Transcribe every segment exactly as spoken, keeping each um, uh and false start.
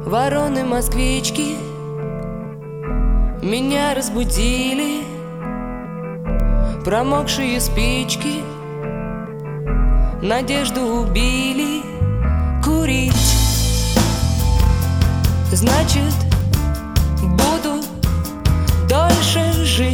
Вороны-москвички меня разбудили, промокшие спички надежду убили. Курить значит буду дольше жить,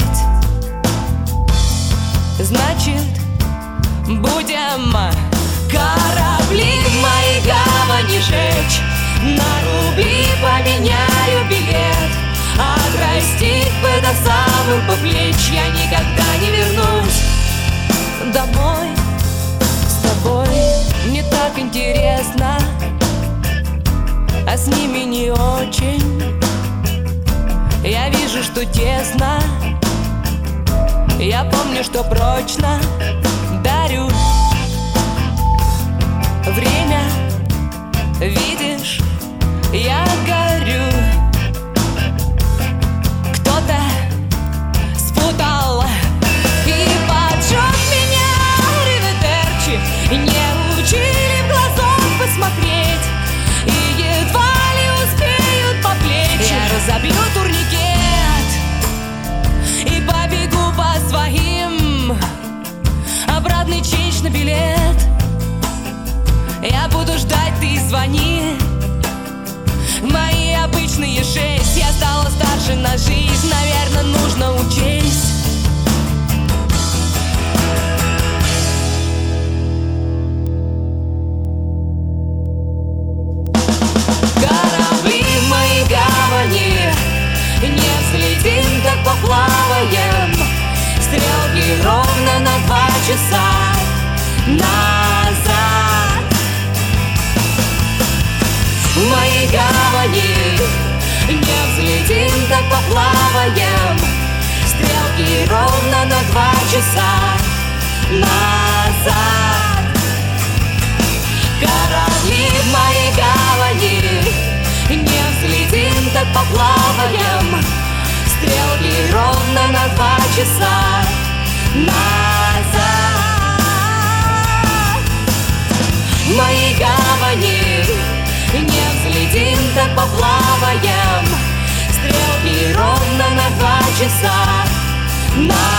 значит будем корабли в моей гавани жечь, на рубли поменяю билет, а простить бы до самых по плеч. Я никогда не вернусь домой с тобой. Мне так интересно, а с ними не очень. Я вижу, что тесно, я помню, что прочно дарю время. Видишь, я горю. Кто-то спутал и поджег меня риведерчи, не учили в глазок посмотреть, и едва ли успеют по плечи. Я разобью турникет и побегу по своим, обратный ченч на билет. Я буду ждать, ты звони. Мои обычные шесть. Я стала старше на жизнь, наверное, нужно учесть. Корабли в моей гавани, не взлетим, так поплаваем. Стрелки ровно на два часа назад. В моей гавани не взлетим, так поплаваем. Стрелки ровно на два часа назад. Корабли в моей гавани, не взлетим, так поплаваем. Стрелки ровно на два часа назад. В моей гавани не взлетим, так поплаваем. Стрелки ровно на два часа назад.